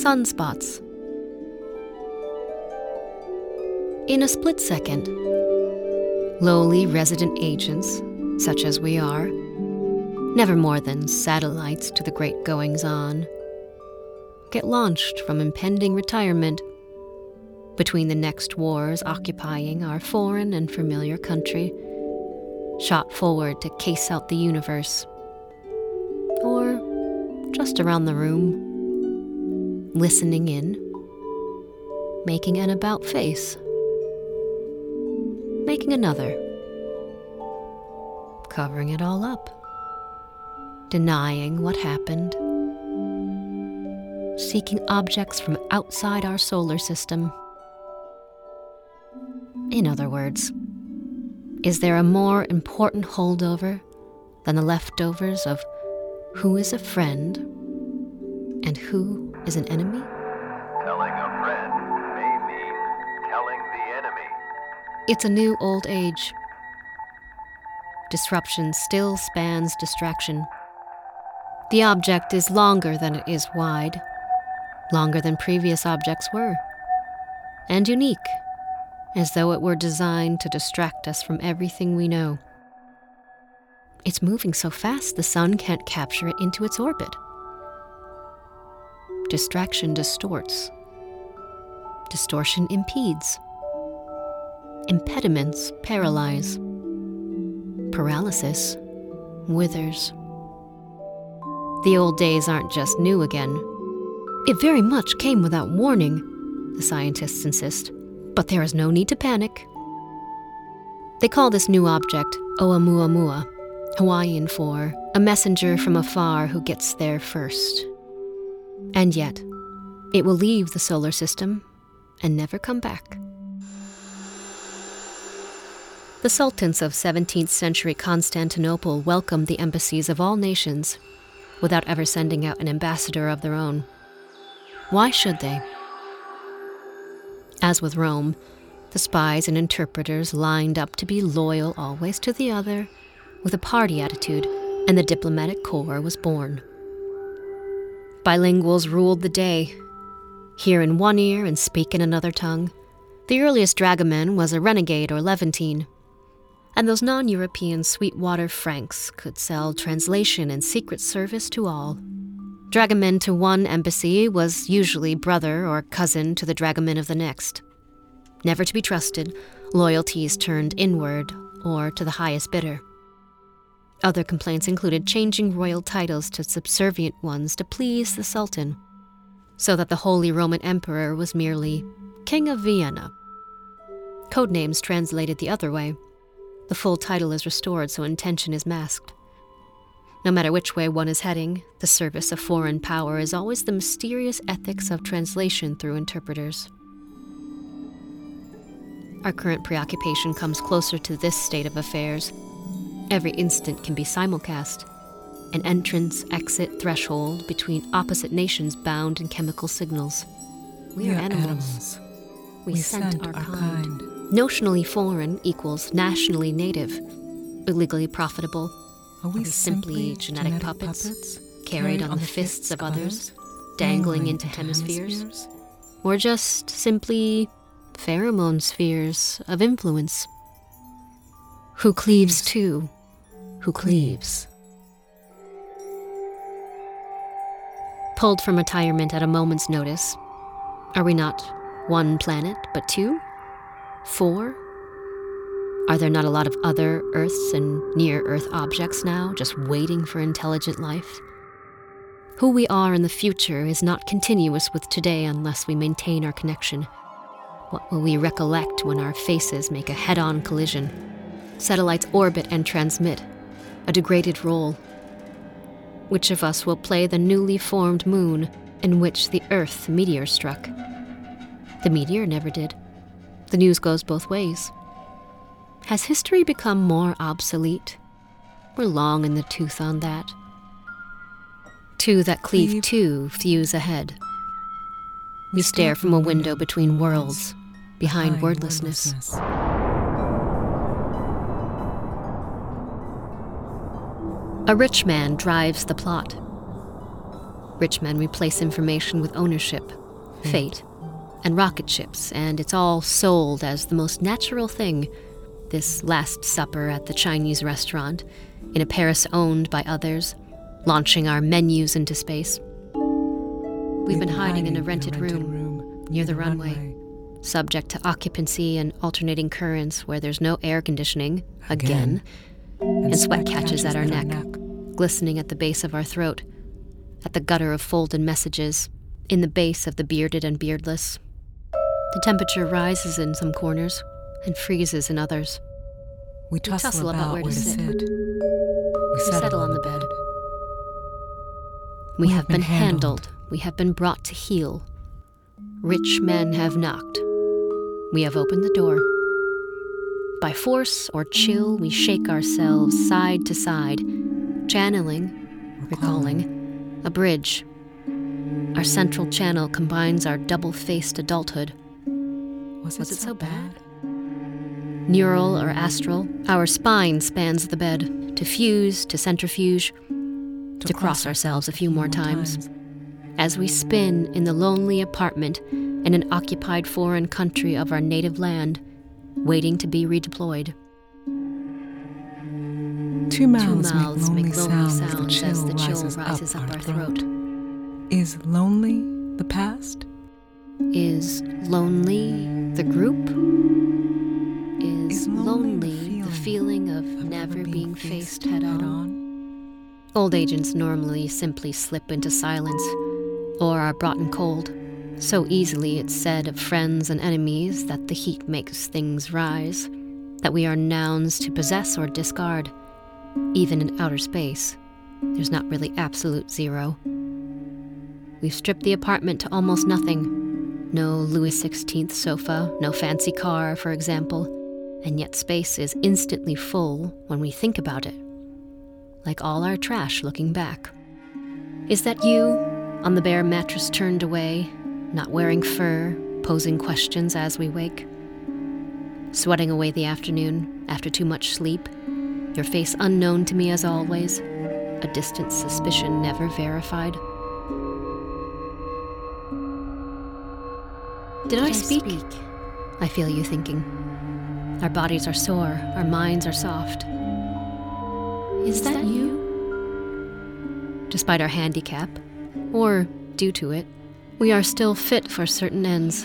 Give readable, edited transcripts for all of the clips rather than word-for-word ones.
sunspots. In a split second, lowly resident agents, such as we are, never more than satellites to the great goings-on, get launched from impending retirement between the next wars occupying our foreign and familiar country, shot forward to case out the universe, or just around the room, listening in, making an about face, making another, covering it all up, denying what happened, seeking objects from outside our solar system. In other words, is there a more important holdover than the leftovers of who is a friend and who is an enemy? Telling a friend may mean telling the enemy. It's a new old age. Disruption still spans distraction. The object is longer than it is wide, longer than previous objects were, and unique, as though it were designed to distract us from everything we know. It's moving so fast the sun can't capture it into its orbit. Distraction distorts. Distortion impedes. Impediments paralyze. Paralysis withers. The old days aren't just new again. It very much came without warning, the scientists insist, but there is no need to panic. They call this new object Oumuamua, Hawaiian for a messenger from afar who gets there first. And yet, it will leave the solar system and never come back. The sultans of 17th century Constantinople welcomed the embassies of all nations without ever sending out an ambassador of their own. Why should they? As with Rome, the spies and interpreters lined up to be loyal always to the other with a party attitude, and the diplomatic corps was born. Bilinguals ruled the day, hear in one ear and speak in another tongue. The earliest dragoman was a renegade or Levantine, and those non-European Sweetwater Franks could sell translation and secret service to all. Dragoman to one embassy was usually brother or cousin to the dragoman of the next. Never to be trusted, loyalties turned inward or to the highest bidder. Other complaints included changing royal titles to subservient ones to please the Sultan, so that the Holy Roman Emperor was merely King of Vienna. Codenames translated the other way. The full title is restored so intention is masked. No matter which way one is heading, the service of foreign power is always the mysterious ethics of translation through interpreters. Our current preoccupation comes closer to this state of affairs. Every instant can be simulcast, an entrance-exit threshold between opposite nations bound in chemical signals. We are animals. We scent our kind. Notionally foreign equals nationally native. Illegally profitable. Are we simply genetic puppets carried on the fists of others, dangling into hemispheres? Or just simply pheromone spheres of influence? Who cleaves to who cleaves? Pulled from retirement at a moment's notice, are we not one planet, but two? 4? Are there not a lot of other Earths and near-Earth objects now, just waiting for intelligent life? Who we are in the future is not continuous with today unless we maintain our connection. What will we recollect when our faces make a head-on collision? Satellites orbit and transmit, a degraded role. Which of us will play the newly formed moon in which the Earth meteor struck? The meteor never did. The news goes both ways. Has history become more obsolete? We're long in the tooth on that. Two that cleave to fuse ahead. We stare from a window between worlds, behind wordlessness. A rich man drives the plot. Rich men replace information with ownership, fate, and rocket ships, and it's all sold as the most natural thing. This Last Supper at the Chinese restaurant, in a Paris owned by others, launching our menus into space. We've been hiding in a rented room near the runway, subject to occupancy and alternating currents where there's no air conditioning, again, and sweat catches at our neck, glistening at the base of our throat, at the gutter of folded messages, in the base of the bearded and beardless. The temperature rises in some corners and freezes in others. We tussle about where to sit. We settle on the bed. We have been handled. We have been brought to heel. Rich men have knocked. We have opened the door. By force or chill, we shake ourselves side to side, channeling, recalling, a bridge. Our central channel combines our double-faced adulthood. Was it so bad? Neural or astral, our spine spans the bed, to fuse, to centrifuge, to cross ourselves a few more times. As we spin in the lonely apartment in an occupied foreign country of our native land, waiting to be redeployed. Two mouths make lonely sounds as the chill rises up our throat. Is lonely the past? Is lonely the group? Is lonely the feeling of never being faced head on? Old agents normally simply slip into silence or are brought in cold. So easily it's said of friends and enemies that the heat makes things rise, that we are nouns to possess or discard. Even in outer space, there's not really absolute zero. We've stripped the apartment to almost nothing. No Louis XVI sofa, no fancy car, for example, and yet space is instantly full when we think about it. Like all our trash looking back. Is that you, on the bare mattress turned away, not wearing fur, posing questions as we wake? Sweating away the afternoon after too much sleep, your face unknown to me as always, a distant suspicion never verified. Did I speak? I feel you thinking. Our bodies are sore, our minds are soft. Is that you? Despite our handicap, or due to it, we are still fit for certain ends.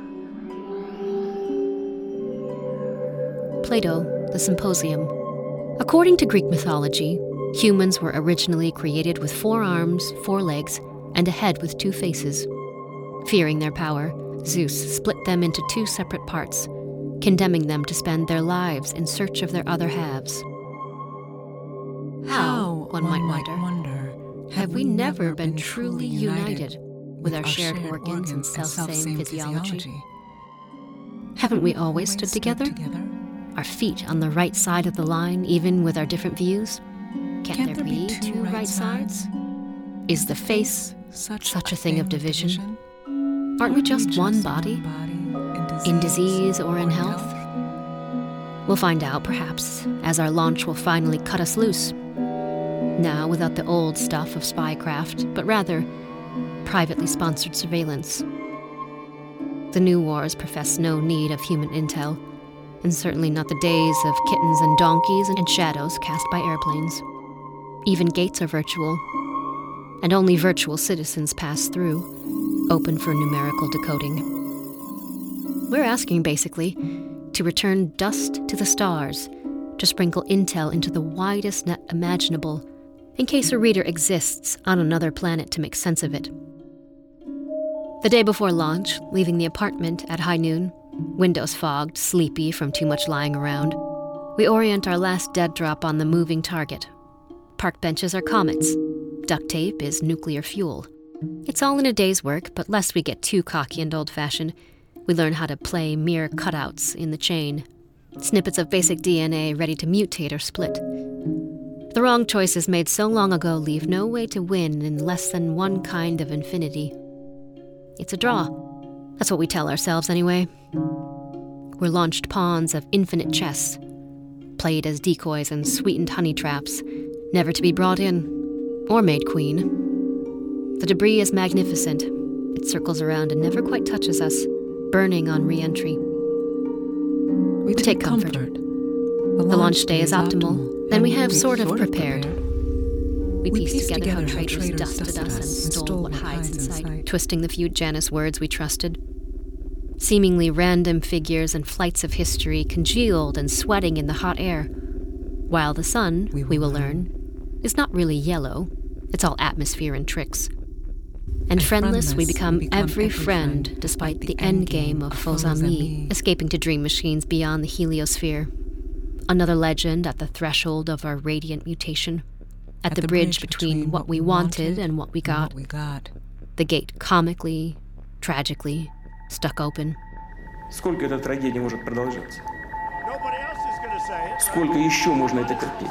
Plato, the Symposium. According to Greek mythology, humans were originally created with 4 arms, 4 legs, and a head with 2 faces. Fearing their power, Zeus split them into 2 separate parts, condemning them to spend their lives in search of their other halves. How, one might wonder, have we never been truly united with our shared organs and self-same physiology? Haven't we always stood together? Our feet on the right side of the line, even with our different views? Can't there be 2 right sides? Is the face such a thing of division? Aren't we just one body? In disease or in health? We'll find out, perhaps, as our launch will finally cut us loose. Now without the old stuff of spycraft, but rather privately sponsored surveillance. The new wars profess no need of human intel, and certainly not the days of kittens and donkeys and shadows cast by airplanes. Even gates are virtual, and only virtual citizens pass through, open for numerical decoding. We're asking, basically, to return dust to the stars, to sprinkle intel into the widest net imaginable, in case a reader exists on another planet to make sense of it. The day before launch, leaving the apartment at high noon, windows fogged, sleepy from too much lying around, we orient our last dead drop on the moving target. Park benches are comets. Duct tape is nuclear fuel. It's all in a day's work, but lest we get too cocky and old-fashioned, we learn how to play mere cutouts in the chain. Snippets of basic DNA ready to mutate or split. The wrong choices made so long ago leave no way to win in less than one kind of infinity. It's a draw. That's what we tell ourselves anyway. We're launched pawns of infinite chess, played as decoys and sweetened honey traps, never to be brought in, or made queen. The debris is magnificent. It circles around and never quite touches us, burning on re-entry. We take comfort. The launch day is optimal, and we have sort of prepared. We pieced together how traitors dusted us and stole what hides in sight, twisting the few Janus words we trusted. Seemingly random figures and flights of history congealed and sweating in the hot air, while the sun, we will learn, is not really yellow. It's all atmosphere and tricks. And friendless, we become every friend, despite the endgame of Faux Amis, escaping to dream machines beyond the heliosphere. Another legend at the threshold of our radiant mutation. At the bridge between what we wanted and what we got. The gate comically, tragically, stuck open. Сколько эта трагедия может продолжаться? Сколько еще можно это терпеть?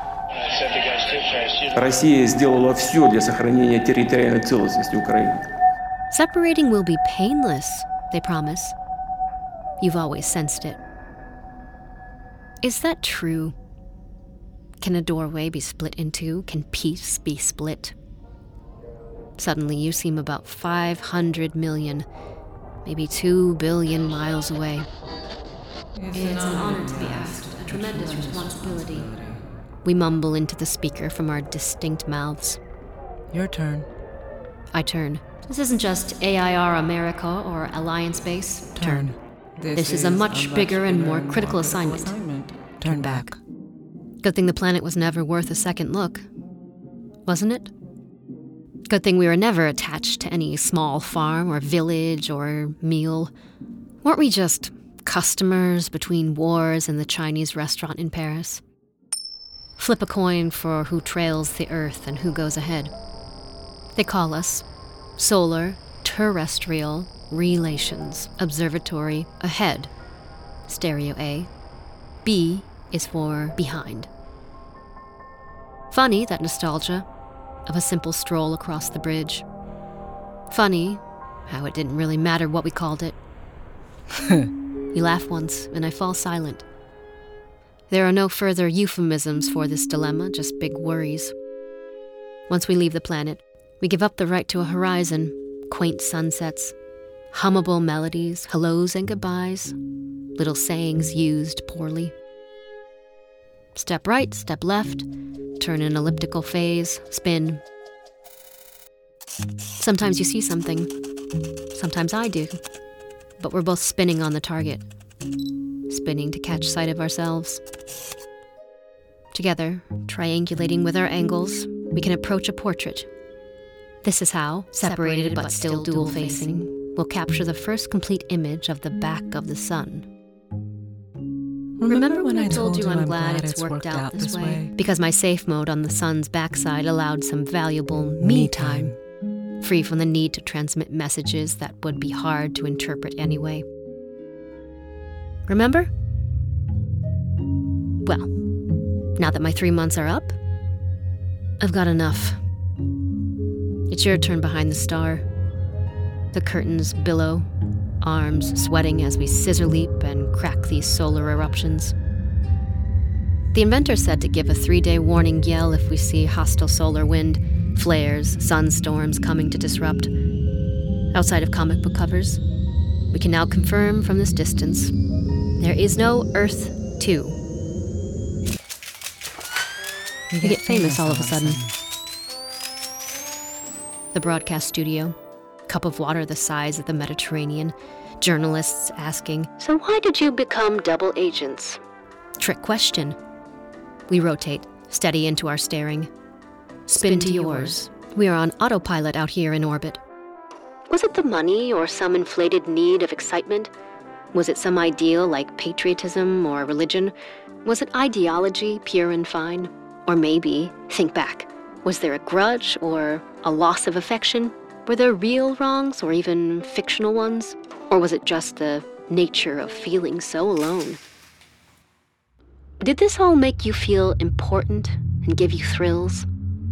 Россия сделала все для сохранения территориальной целостности Украины. Separating will be painless, they promise. You've always sensed it. Is that true? Can a doorway be split in two? Can peace be split? Suddenly you seem about 500 million, maybe 2 billion miles away. It's an honor to be asked, a tremendous responsibility. We mumble into the speaker from our distinct mouths. Your turn. I turn. This isn't just AIR America or Alliance Base. Turn. This is a much bigger and more critical assignment. Turn back. Good thing the planet was never worth a second look. Wasn't it? Good thing we were never attached to any small farm or village or meal. Weren't we just customers between wars and the Chinese restaurant in Paris? Flip a coin for who trails the Earth and who goes ahead. They call us Solar Terrestrial Relations Observatory Ahead. Stereo A. B is for behind. Funny, that nostalgia of a simple stroll across the bridge. Funny how it didn't really matter what we called it. You laugh once, and I fall silent. There are no further euphemisms for this dilemma, just big worries. Once we leave the planet, we give up the right to a horizon, quaint sunsets, hummable melodies, hellos and goodbyes, little sayings used poorly. Step right, step left, turn an elliptical phase, spin. Sometimes you see something, sometimes I do, but we're both spinning on the target. Spinning to catch sight of ourselves. Together, triangulating with our angles, we can approach a portrait. This is how, separated but still dual-facing, we'll capture the first complete image of the back of the sun. Remember when I told you I'm glad it's worked out this way? Because my safe mode on the sun's backside allowed some valuable me time, free from the need to transmit messages that would be hard to interpret anyway. Remember? Well, now that my 3 months are up, I've got enough. It's your turn behind the star. The curtains billow, arms sweating as we scissor leap and crack these solar eruptions. The inventor said to give a 3-day warning yell if we see hostile solar wind, flares, sunstorms coming to disrupt. Outside of comic book covers, we can now confirm from this distance, there is no Earth 2. You get famous all of a sudden. The broadcast studio, cup of water the size of the Mediterranean, journalists asking, so why did you become double agents? Trick question. We rotate, steady into our staring. Spin to yours. We are on autopilot out here in orbit. Was it the money or some inflated need of excitement? Was it some ideal like patriotism or religion? Was it ideology, pure and fine? Or maybe, think back, was there a grudge or a loss of affection? Were there real wrongs or even fictional ones? Or was it just the nature of feeling so alone? Did this all make you feel important and give you thrills?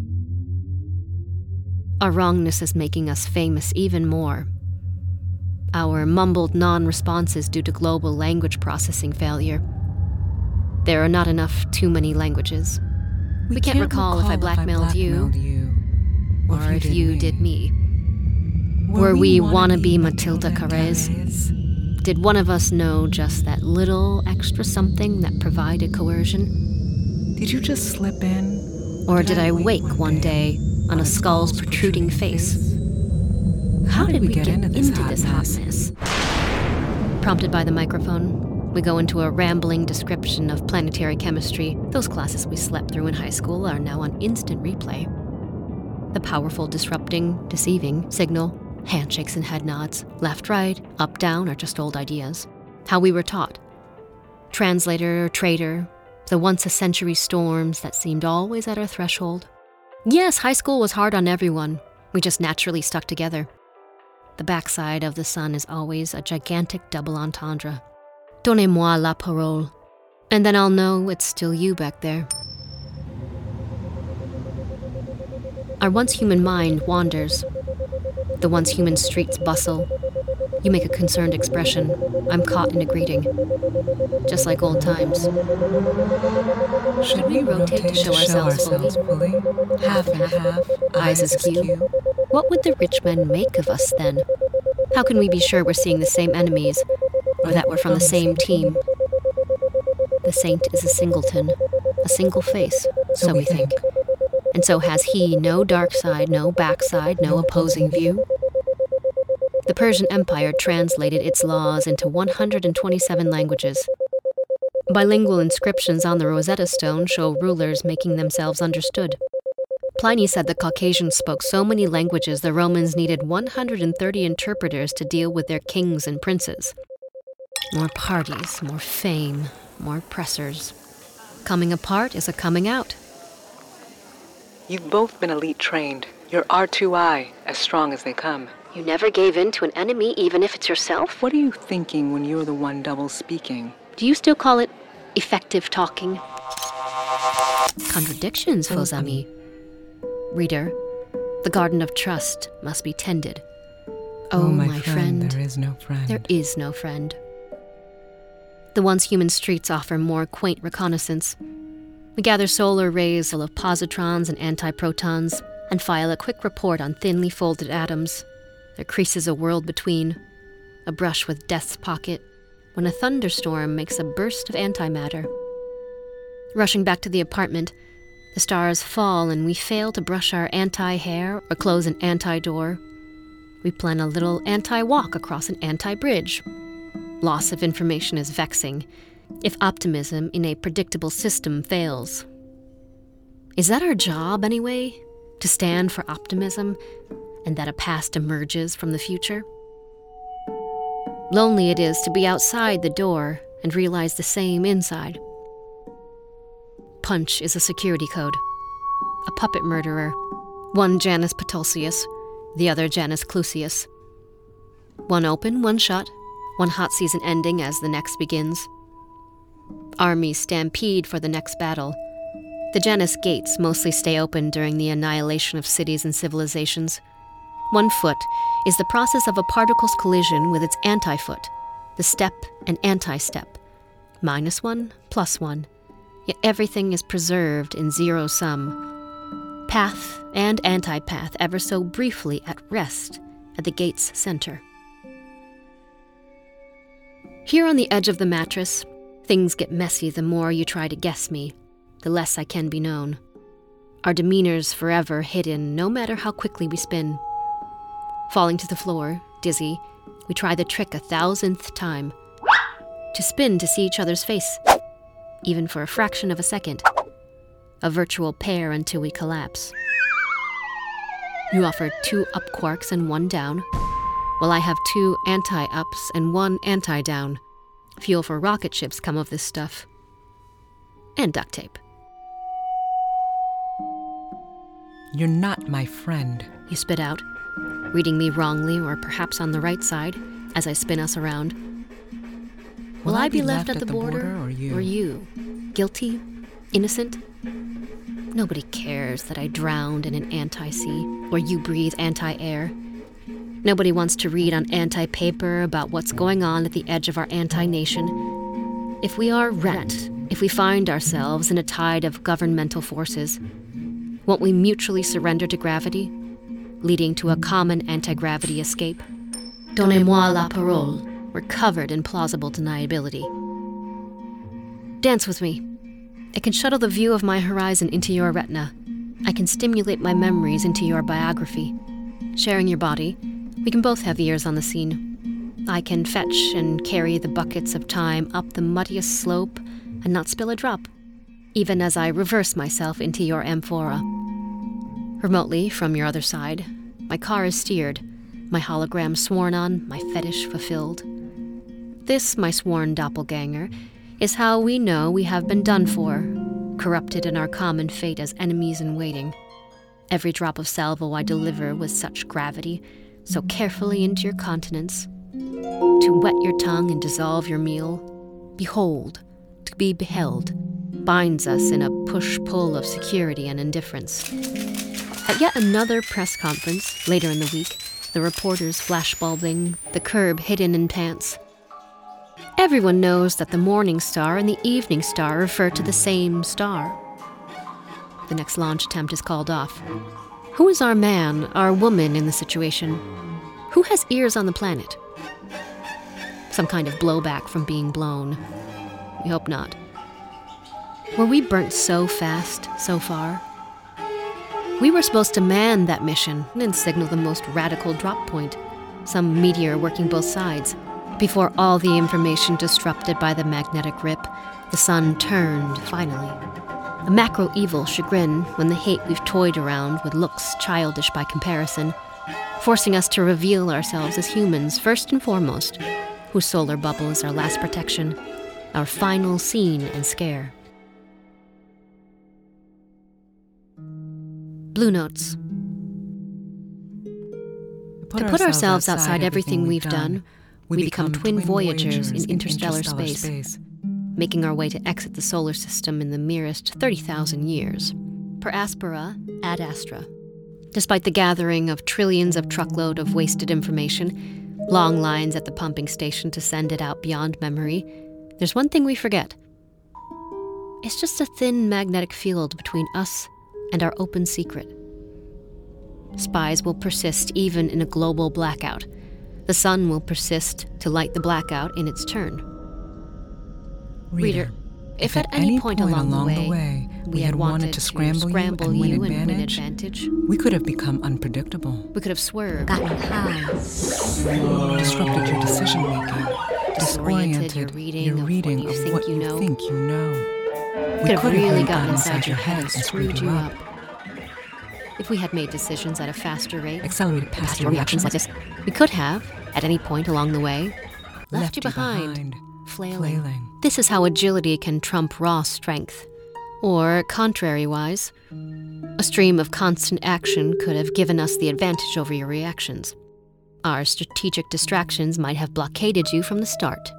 Our wrongness is making us famous even more. Our mumbled non-responses due to global language processing failure. There are not enough too many languages. We can't recall if I blackmailed you. or if you did me. Were we wannabe Matilda Carrez? Did one of us know just that little extra something that provided coercion? Did you just slip in? Or did I wake one day on a skull's protruding face? How did we get into this hotness? Prompted by the microphone, we go into a rambling description of planetary chemistry. Those classes we slept through in high school are now on instant replay. The powerful disrupting, deceiving signal, handshakes and head nods, left, right, up, down are just old ideas. How we were taught. Translator, traitor, the once-a-century storms that seemed always at our threshold. Yes, high school was hard on everyone. We just naturally stuck together. The backside of the sun is always a gigantic double entendre. Donnez-moi la parole. And then I'll know it's still you back there. Our once human mind wanders. The once human streets bustle. You make a concerned expression. I'm caught in a greeting. Just like old times. Should we rotate to show ourselves fully? Half and half, Eyes askew. What would the rich men make of us then? How can we be sure we're seeing the same enemies, or that we're from the same team? The saint is a singleton, a single face, so we think. And so has he no dark side, no backside, no opposing view? The Persian Empire translated its laws into 127 languages. Bilingual inscriptions on the Rosetta Stone show rulers making themselves understood. Pliny said the Caucasians spoke so many languages the Romans needed 130 interpreters to deal with their kings and princes. More parties, more fame, more pressers. Coming apart is a coming out. You've both been elite trained. You're R2I, as strong as they come. You never gave in to an enemy, even if it's yourself? What are you thinking when you're the one double speaking? Do you still call it effective talking? Contradictions, faux amis. Reader, the garden of trust must be tended. Oh, my friend, there is no friend. There is no friend. The once human streets offer more quaint reconnaissance. We gather solar rays full of positrons and antiprotons and file a quick report on thinly folded atoms. There creases a world between, a brush with death's pocket, when a thunderstorm makes a burst of antimatter. Rushing back to the apartment, the stars fall and we fail to brush our anti-hair or close an anti-door. We plan a little anti-walk across an anti-bridge. Loss of information is vexing, if optimism in a predictable system fails. Is that our job, anyway? To stand for optimism, and that a past emerges from the future? Lonely it is to be outside the door and realize the same inside. Punch is a security code. A puppet murderer. One Janus Patulcius, the other Janus Clusius. One open, one shut, one hot season ending as the next begins. Armies stampede for the next battle. The Janus gates mostly stay open during the annihilation of cities and civilizations. 1 foot is the process of a particle's collision with its anti-foot, the step and anti-step. -1, +1. Yet everything is preserved in zero sum. Path and anti-path ever so briefly at rest at the gate's center. Here on the edge of the mattress, things get messy the more you try to guess me, the less I can be known. Our demeanors forever hidden, no matter how quickly we spin. Falling to the floor, dizzy, we try the trick 1,000th time. To spin to see each other's face, even for a fraction of a second. A virtual pair until we collapse. You offer 2 up quarks and 1 down, while I have 2 anti-ups and 1 anti-down. Fuel for rocket ships come of this stuff. And duct tape. You're not my friend. You spit out, reading me wrongly or perhaps on the right side as I spin us around. Will I be left at the border or you? Guilty? Innocent? Nobody cares that I drowned in an anti-sea where you breathe anti-air. Nobody wants to read on anti-paper about what's going on at the edge of our anti-nation. If we are rent, if we find ourselves in a tide of governmental forces, won't we mutually surrender to gravity, leading to a common anti-gravity escape. Donnez-moi la parole. We're covered in plausible deniability. Dance with me. I can shuttle the view of my horizon into your retina. I can stimulate my memories into your biography. Sharing your body, we can both have ears on the scene. I can fetch and carry the buckets of time up the muddiest slope and not spill a drop, even as I reverse myself into your amphora. Remotely, from your other side, my car is steered, my hologram sworn on, my fetish fulfilled. This, my sworn doppelganger, is how we know we have been done for, corrupted in our common fate as enemies in waiting. Every drop of salvo I deliver with such gravity, so carefully into your continents, to wet your tongue and dissolve your meal. Behold, to be beheld, binds us in a push-pull of security and indifference. At yet another press conference, later in the week, the reporters flashbulbing, the curb hidden in pants. Everyone knows that the morning star and the evening star refer to the same star. The next launch attempt is called off. Who is our man, our woman in the situation? Who has ears on the planet? Some kind of blowback from being blown. We hope not. Were we burnt so fast, so far? We were supposed to man that mission and signal the most radical drop point, some meteor working both sides. Before all the information disrupted by the magnetic rip, the sun turned, finally. A macro-evil chagrin when the hate we've toyed around with looks childish by comparison, forcing us to reveal ourselves as humans first and foremost, whose solar bubble is our last protection, our final scene and scare. Blue Notes. To put ourselves outside everything we've done, we become twin voyagers in interstellar space, making our way to exit the solar system in the merest 30,000 years. Per aspera, ad astra. Despite the gathering of trillions of truckload of wasted information, long lines at the pumping station to send it out beyond memory, there's one thing we forget. It's just a thin magnetic field between us and our open secret. Spies will persist even in a global blackout. The sun will persist to light the blackout in its turn. Reader, if at any point along the way we had wanted to scramble you and win advantage, we could have become unpredictable. We could have swerved, gotten high, Disrupted your decision-making. disoriented your reading of what you think you know. We Could have could really really gotten inside your head and screwed you up. If we had made decisions at a faster rate, Accelerated past faster your reactions like this, we could have, at any point along the way, left you behind, flailing. This is how agility can trump raw strength. Or, contrary-wise, a stream of constant action could have given us the advantage over your reactions. Our strategic distractions might have blockaded you from the start.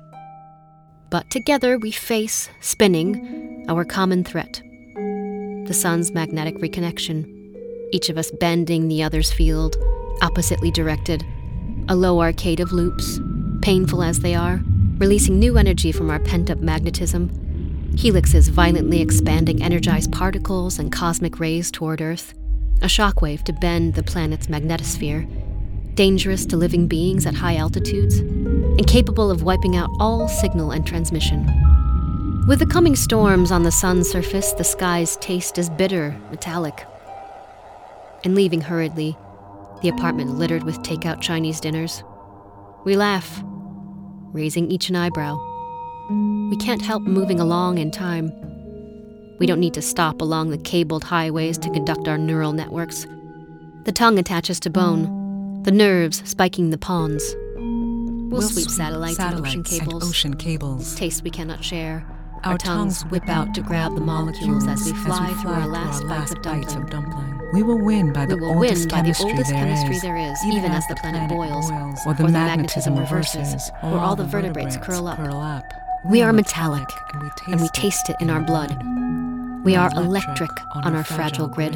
But together we face, spinning, our common threat. The sun's magnetic reconnection. Each of us bending the other's field, oppositely directed. A low arcade of loops, painful as they are, releasing new energy from our pent-up magnetism. Helixes violently expanding energized particles and cosmic rays toward Earth. A shockwave to bend the planet's magnetosphere. Dangerous to living beings at high altitudes, and capable of wiping out all signal and transmission. With the coming storms on the sun's surface, the sky's taste is bitter, metallic. And leaving hurriedly, the apartment littered with takeout Chinese dinners, we laugh, raising each an eyebrow. We can't help moving along in time. We don't need to stop along the cabled highways to conduct our neural networks. The tongue attaches to bone, the nerves spiking the pawns. We'll sweep satellites and ocean cables, tastes we cannot share. Our tongues whip out to grab the molecules as we fly through our last bites of dumpling. We will win by the oldest chemistry there is, even as the planet boils, or the magnetism reverses, or all the vertebrates curl up. We are metallic, and we taste it in our blood. We are electric on our fragile grid.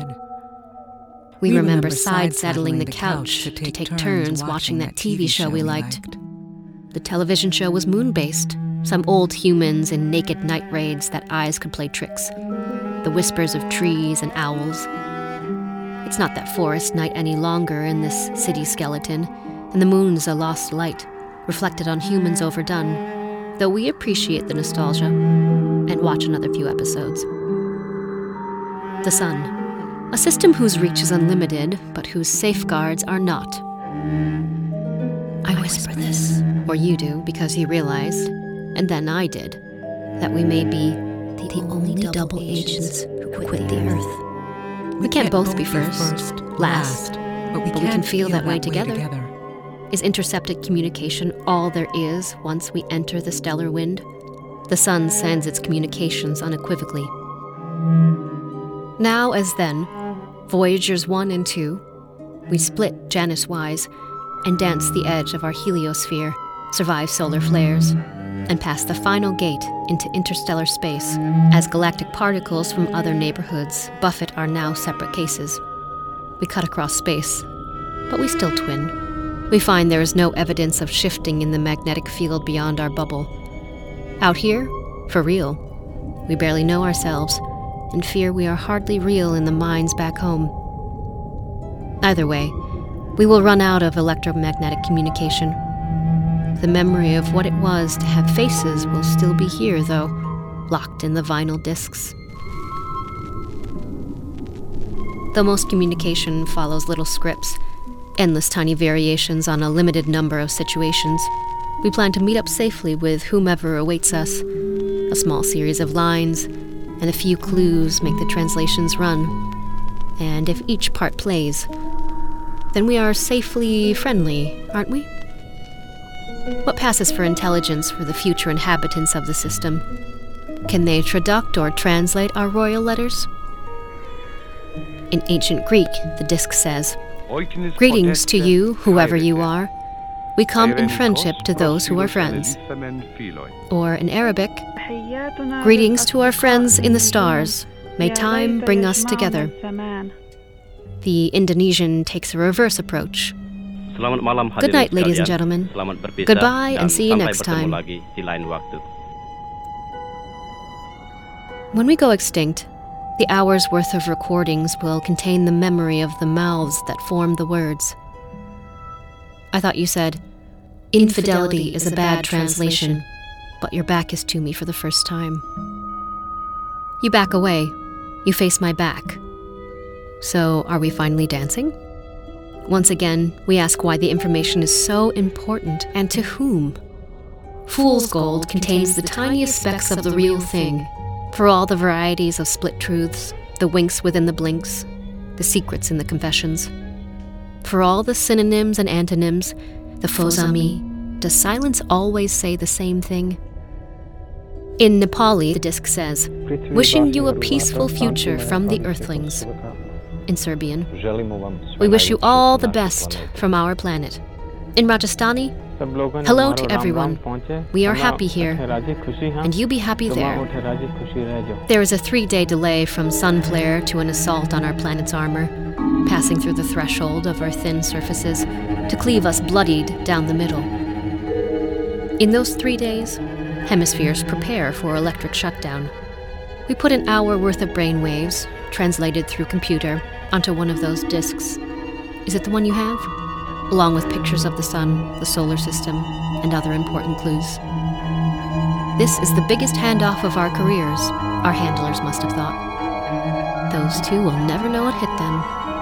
We remember side-saddling the couch to take turns watching that TV show we liked. The television show was moon-based, some old humans in naked night raids that eyes could play tricks, the whispers of trees and owls. It's not that forest night any longer in this city skeleton, and the moon's a lost light, reflected on humans overdone, though we appreciate the nostalgia and watch another few episodes. The sun, a system whose reach is unlimited, but whose safeguards are not. I whisper this, or you do, because you realized, and then I did, that we may be the only double agents who quit the Earth. We can't both be first, last, but we can feel that way together. Is intercepted communication all there is once we enter the stellar wind? The sun sends its communications unequivocally. Now as then, Voyagers 1 and 2, we split Janus-wise and dance the edge of our heliosphere, survive solar flares, and pass the final gate into interstellar space as galactic particles from other neighborhoods buffet our now separate cases. We cut across space, but we still twin. We find there is no evidence of shifting in the magnetic field beyond our bubble. Out here, for real, we barely know ourselves and fear we are hardly real in the minds back home. Either way, we will run out of electromagnetic communication. The memory of what it was to have faces will still be here, though, locked in the vinyl discs. Though most communication follows little scripts, endless tiny variations on a limited number of situations, we plan to meet up safely with whomever awaits us. A small series of lines and a few clues make the translations run. And if each part plays, then we are safely friendly, aren't we? What passes for intelligence for the future inhabitants of the system? Can they traduct or translate our royal letters? In ancient Greek, the disc says, "Greetings to you, whoever you are. We come in friendship to those who are friends." Or in Arabic, "Greetings to our friends in the stars. May time bring us together." The Indonesian takes a reverse approach. Good night, ladies and gentlemen. Goodbye and see you next time. When we go extinct, the hour's worth of recordings will contain the memory of the mouths that form the words. I thought you said, "Infidelity is a bad translation, but your back is to me for the first time." You back away. You face my back. So, are we finally dancing? Once again, we ask why the information is so important and to whom. Fool's gold contains the tiniest specks of the real thing. For all the varieties of split truths, the winks within the blinks, the secrets in the confessions. For all the synonyms and antonyms, the faux amis, does silence always say the same thing? In Nepali, the disc says, "Wishing you a peaceful future from the Earthlings." In Serbian, "We wish you all the best from our planet." In Rajasthani, "Hello to everyone. We are happy here, and you be happy there." There is a 3-day delay from sun flare to an assault on our planet's armor, passing through the threshold of our thin surfaces to cleave us bloodied down the middle. In those 3 days, hemispheres prepare for electric shutdown. We put an hour worth of brainwaves, translated through computer, onto one of those discs. Is it the one you have? Along with pictures of the sun, the solar system, and other important clues. This is the biggest handoff of our careers, our handlers must have thought. Those two will never know it hit them.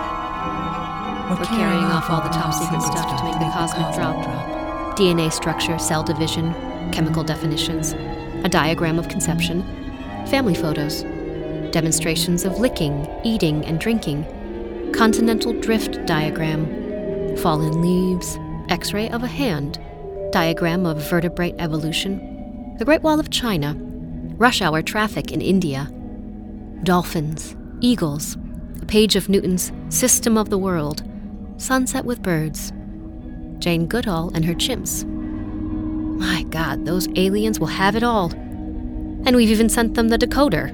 We're carrying off all the top secret stuff to make the cosmic drop. DNA structure, cell division, chemical definitions, a diagram of conception, family photos, demonstrations of licking, eating, and drinking, continental drift diagram, fallen leaves, x-ray of a hand, diagram of vertebrate evolution, the Great Wall of China, rush hour traffic in India, dolphins, eagles, a page of Newton's System of the World, sunset with birds, Jane Goodall and her chimps. My God, those aliens will have it all. And we've even sent them the decoder.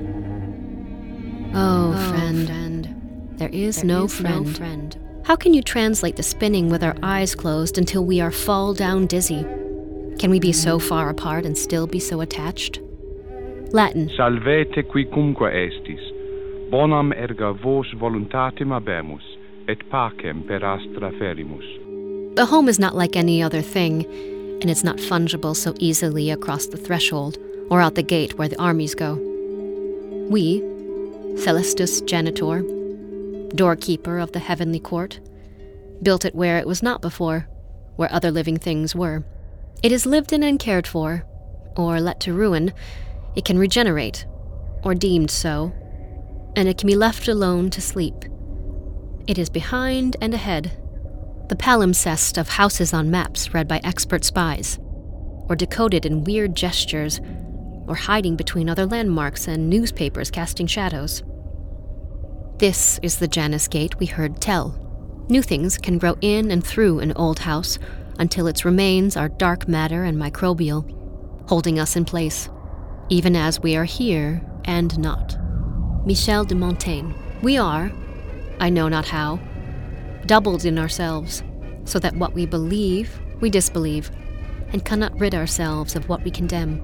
Oh, friend, there is no friend. How can you translate the spinning with our eyes closed until we are fall down dizzy? Can we be so far apart and still be so attached? Latin. Salvete quicumque estis. Bonam erga vos voluntatem habemus, et pacem per astra ferimus. The home is not like any other thing, and it's not fungible so easily across the threshold or out the gate where the armies go. We, Celestus Janitor, doorkeeper of the heavenly court, built it where it was not before, where other living things were. It is lived in and cared for, or let to ruin. It can regenerate, or deemed so, and it can be left alone to sleep. It is behind and ahead, the palimpsest of houses on maps read by expert spies, or decoded in weird gestures, or hiding between other landmarks and newspapers casting shadows. This is the Janus Gate we heard tell. New things can grow in and through an old house until its remains are dark matter and microbial, holding us in place, even as we are here and not. Michel de Montaigne. We are, I know not how, doubled in ourselves, so that what we believe, we disbelieve, and cannot rid ourselves of what we condemn.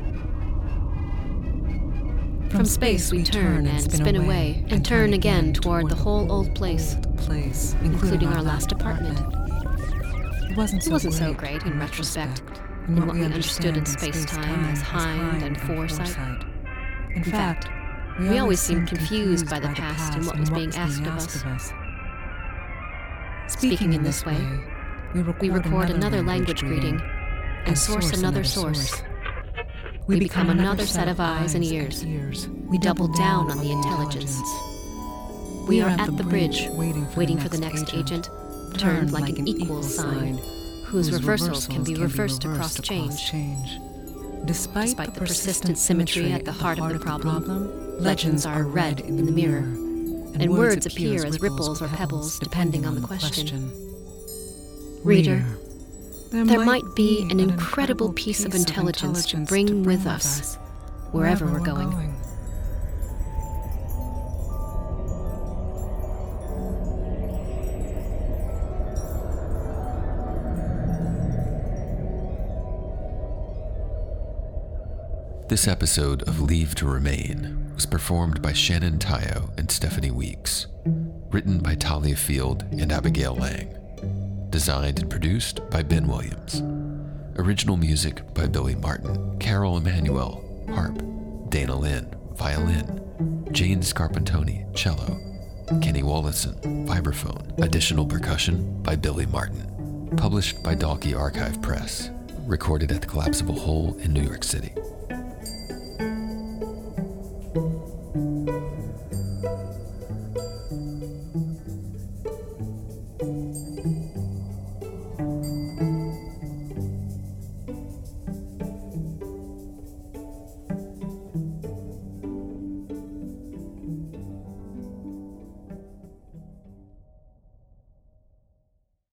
From space we turn and spin away, and turn again toward the whole old place, including our last apartment. It wasn't so great in retrospect, in what we understood in space-time as hind and foresight. In fact, we always seemed confused by the past and what was being asked of us. Speaking in this way, we record another language greeting and source another source. We become another set of eyes and ears. We double down on the intelligence. We are at the bridge, waiting for the next agent, turned like an equal sign, whose reversals can be reversed across change. Despite the persistent symmetry at the heart of the problem, legends are read in the mirror, and words appear as ripples or pebbles depending on the question. Reader, there might be an incredible piece of intelligence to bring with us wherever we're going. This episode of Leave to Remain was performed by Shannon Tayo and Stephanie Weeks, written by Talia Field and Abigail Lang, designed and produced by Ben Williams, original music by Billy Martin, Carol Emanuel, harp, Dana Lynn, violin, Jane Scarpantoni, cello, Kenny Wallison, vibraphone, additional percussion by Billy Martin, published by Dalkey Archive Press, recorded at the Collapsible Hole in New York City.